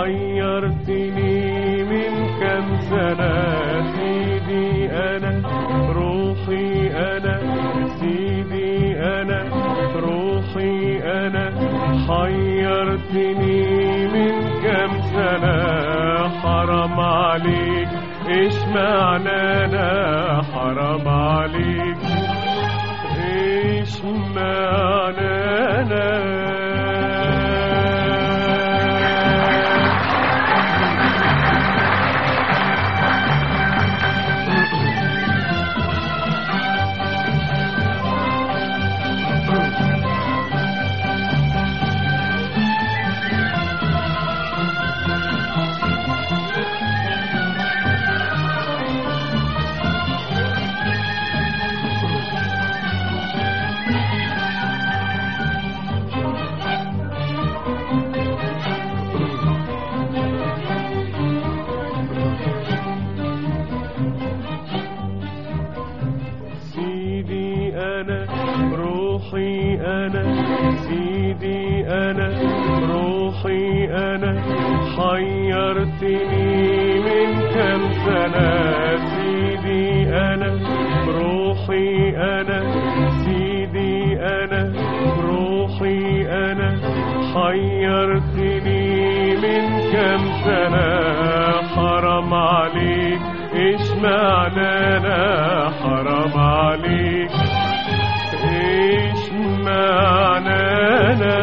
حيرتني من كام سنة. سيدي أنا روحي أنا، سيدي أنا روحي أنا، حيرتني من كام سنة. حرام عليك إيش معنى أنا، حرام عليك إيش معنى أنا. روحي أنا، سيدي أنا روحي أنا، حيرتني من كام سنة. سيدي أنا روحي أنا، سيدي أنا روحي أنا، حيرتني من كام سنة. حرام عليك إيش معنى أنا، حرام عليك إيش معنى أنا.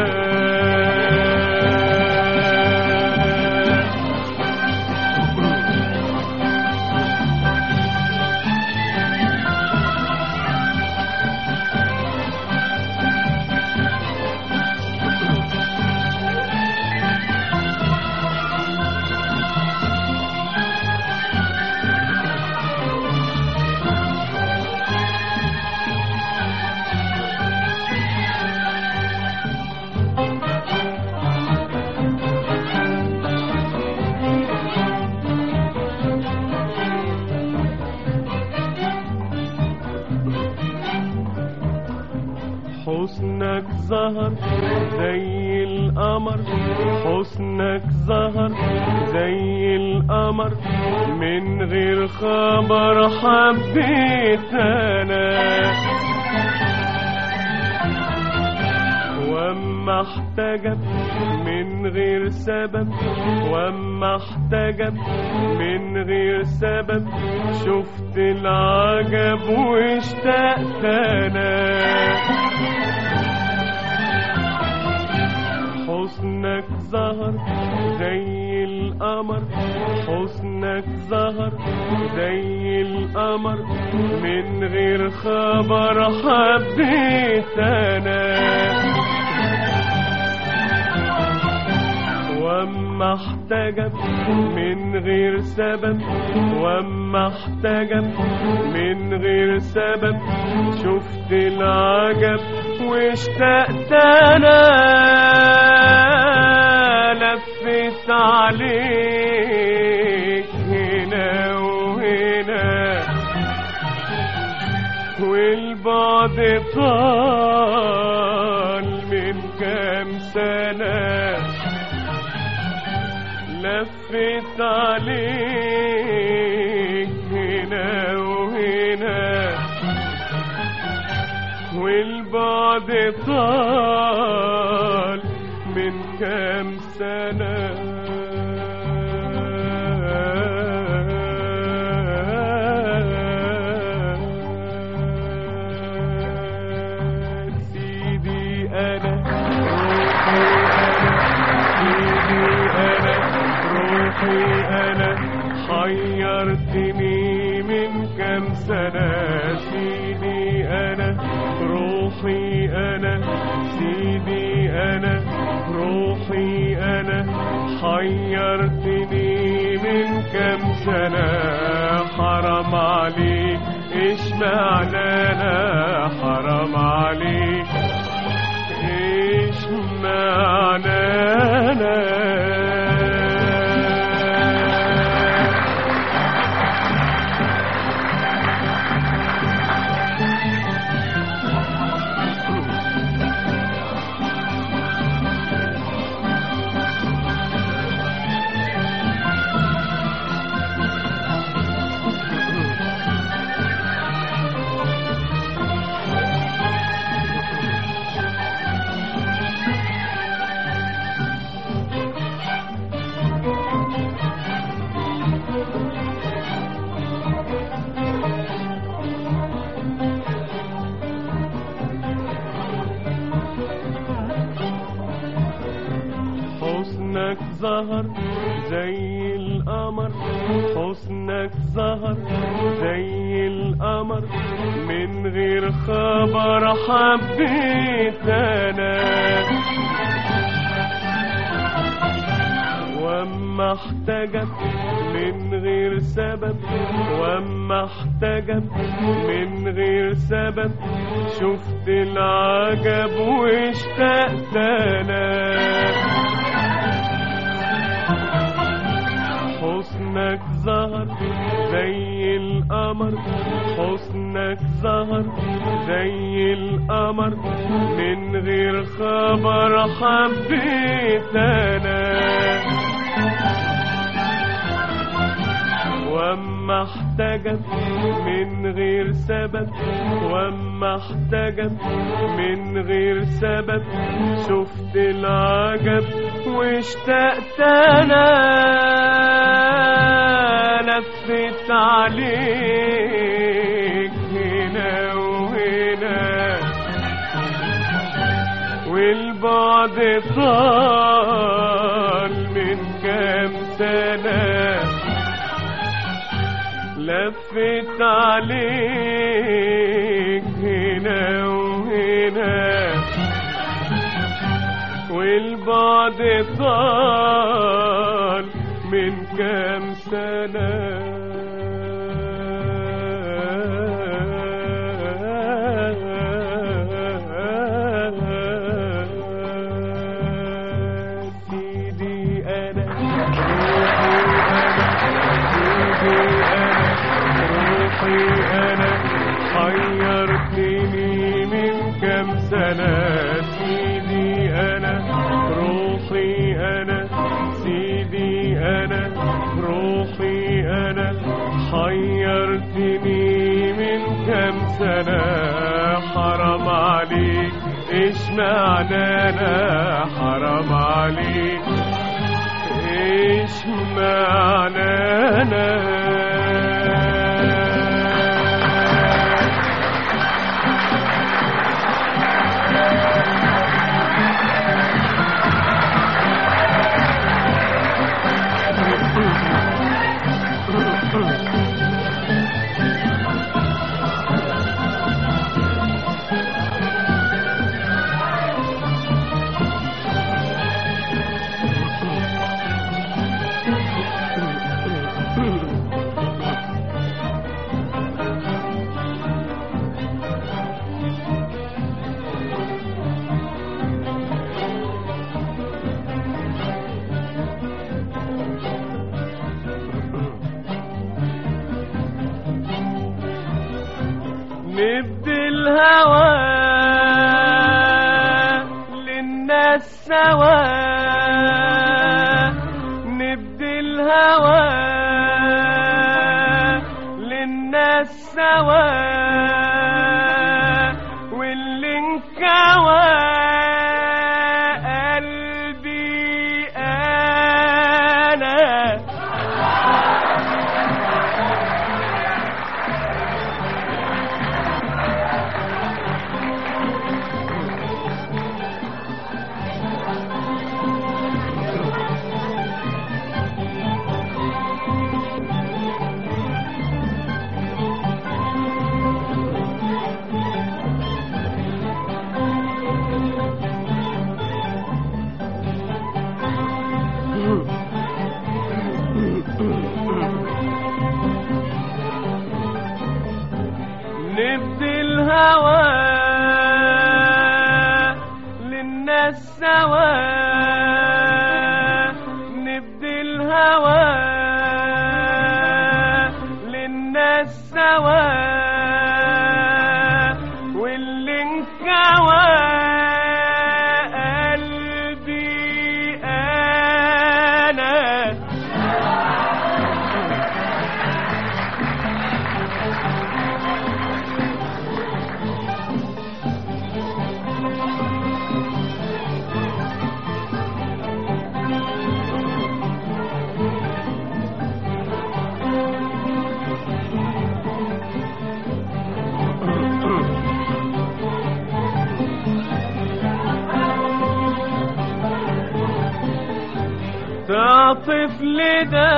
حسنك ظهر زي القمر، حسنك ظهر زي القمر، من غير خبر حبيت أنا. وأما احتجب من غير سبب، وأما احتجب من غير سبب، شفت العجب واشتقت أنا. حسنك ظهر زي القمر، حسنك ظهر زي القمر، من غير خبر حبيت أنا. وأما احتجب من غير سبب، وأما احتجب من غير سبب، شفت العجب واشتقت أنا. لفت عليك هنا وهنا، والبعد طال من كام سنة. لفت عليك هنا وهنا، والبعد طال من كام سنة. سيدي أنا روحي أنا، حيرتني من كام سنة. سيدي أنا روحي أنا، سيدي أنا روحي أنا، حيرتني من كام سنة. حرام عليك إيش معنى أنا، حرام عليك إيش معنى أنا. زي القمر حسنك ظهر زي القمر من غير خبر حبيت انا واما احتجب من غير سبب واما احتجب من غير سبب شفت العجب واشتقت انا حسنك ظهر زي القمر حسنك ظهر زي القمر من غير خبر حبيت انا واما احتجب من غير سبب واما احتجب من غير سبب شفت العجب واشتقت انا لفت عليك هنا وهنا والبعد طال من كام سنة لفت عليك هنا وهنا والبعد طال من كام سنة سيدي أنا روحي أنا حيرتني من كام سنة سيدي أنا روحي أنا سيدي أنا روحي أنا حيرتني من كام سنة حرام عليك إيش معنى أنا حرام عليك إيش معنى أنا نبدي الهوى للناس سوا نبدي الهوى للناس سوا واللي انكوى قلبي انا نبدي الهوى للناس سوا نبدي الهوى للناس سوا واللي انكوى قلبي انا تعطف لده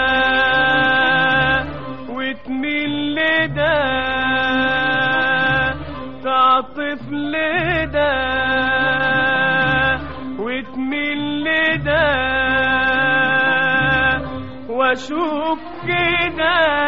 وتميل لده، تعطف لده وتميل لده، واشوف كده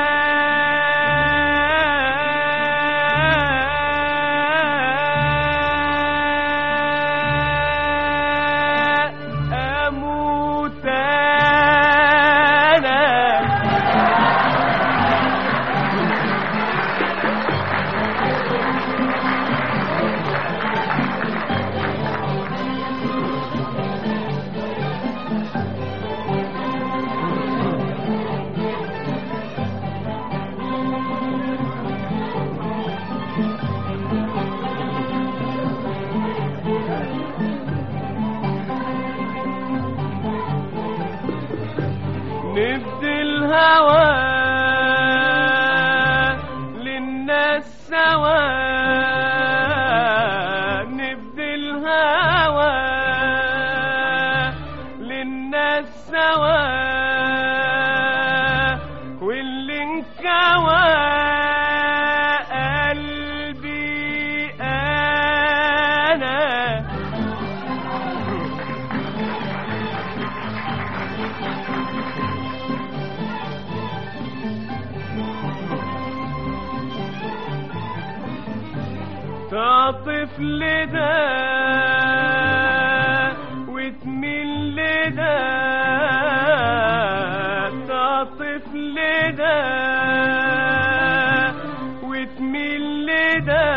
نبدي الهوى للناس سوا، نبدي الهوى للناس سوا، واللي انكوى قلبي انا. تعطف لده وتميل لده، تعطف لده وتميل لده،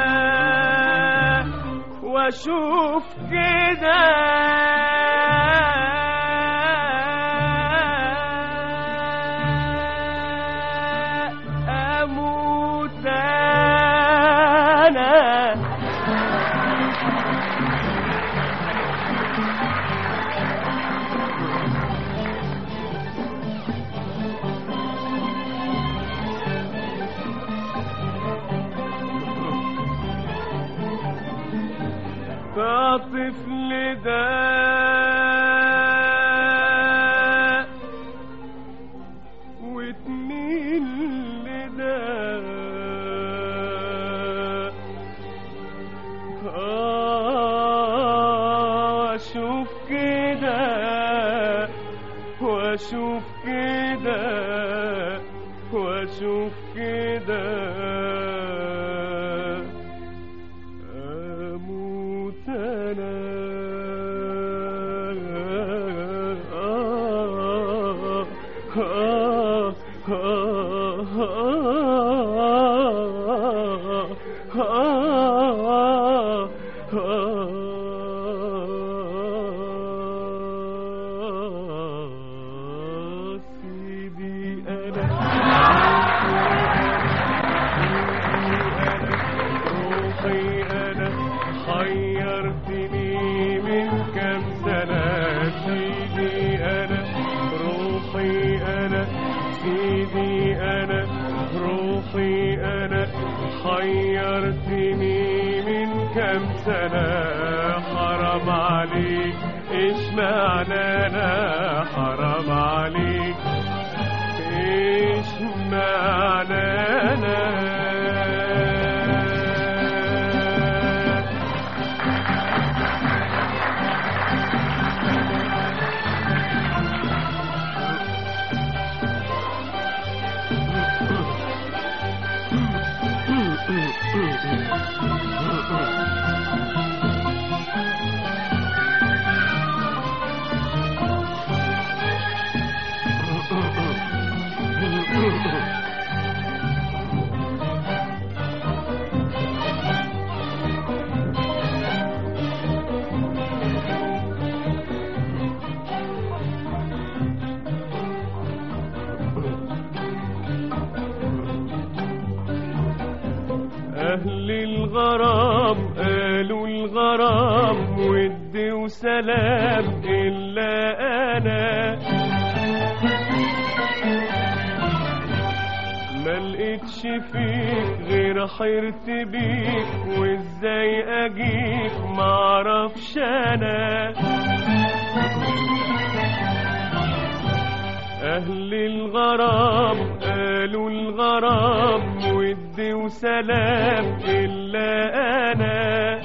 واشوف كده اموت انا. تعطف لده وتميل لده، واشوف كده واشوف كده واشوف كده اموت انا. سيدي أنا روحي أنا حيرتني من كم سنة. سيدي أنا روحي أنا، سيدي أنا روحي أنا حيرتني من كم سنة. حرام عليك إيش معنانا، حرام عليك إيش معنانا. أهل الغرام قالوا الغرام ود وسلام، إلا أنا ملقتش فيك غير حيرت بيك، وإزاي أجيك معرفش أنا. أهل الغرام قالوا الغرام ود وسلام إلا أنا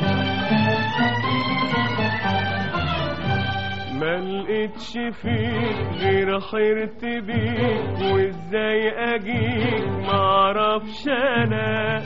ما لقيتش فيك غير حيرت بيك وازاي اجيك معرفش انا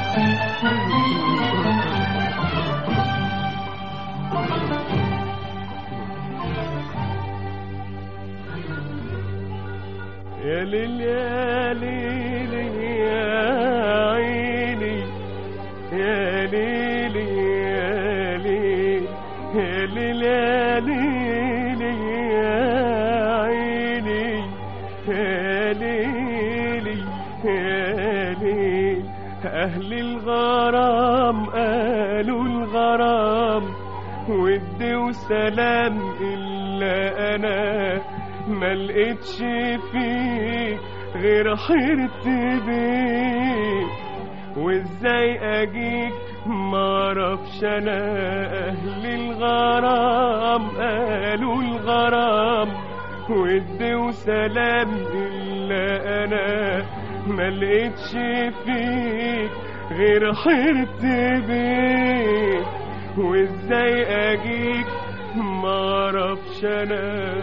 يا ليل يا ليل يا عيني يا ليل يا ليل يا ليل يا ليل يا عيني يا ليل يا ليل أهل الغرام قالوا الغرام ود وسلام إلا أنا ما لقيتش فيك غير حيرت بيك وازاي اجيك معرفش انا اهل الغرام قالوا الغرام ود وسلام الا انا ما لقيتش فيك غير حيرت بيك وازاي اجيك معرفش انا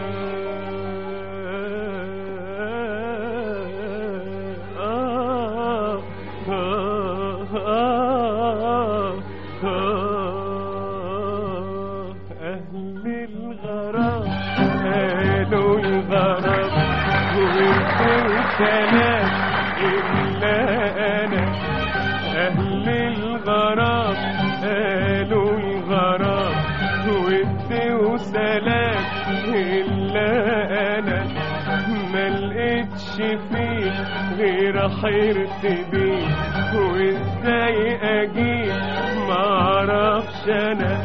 كلام إلا أنا أهل الغرام قالوا الغرام ود وسلام إلا أنا ما لقيتش فيك غير حيرت بيك وإزاي أجيك معرفش أنا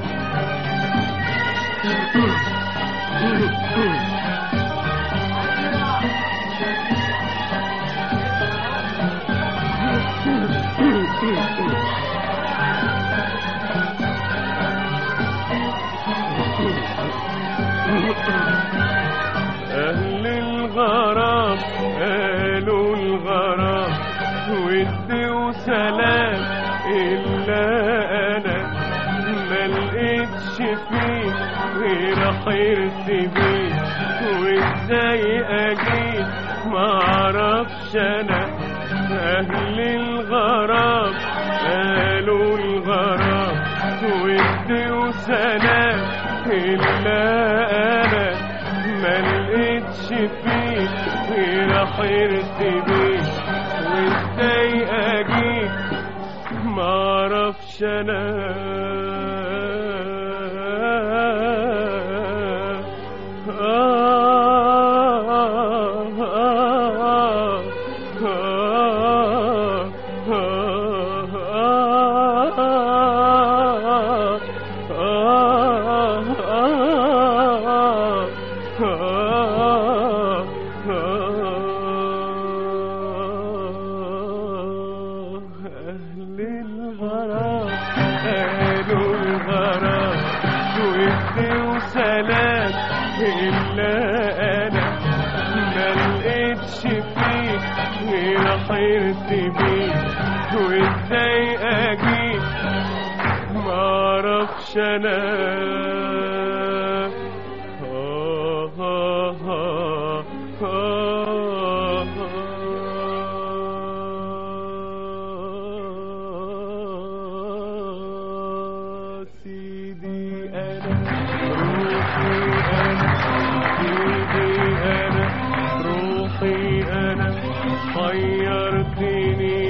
أهل الغرام قالوا الغرام ود وسلام إلا أنا ما لقيتش فيك غير حيرت بيك وإزاي أجيك معرفش أنا أهل الغرام قالوا الغرام ود وسلام إلا أنا ما لقيتش فيك غير حيرت بيك وازاي اجيك معرفش انا وسلام إلا أنا ما لقيتش فيك غير حيرت بيك وإزاي أجيك معرفش أنا حيرتني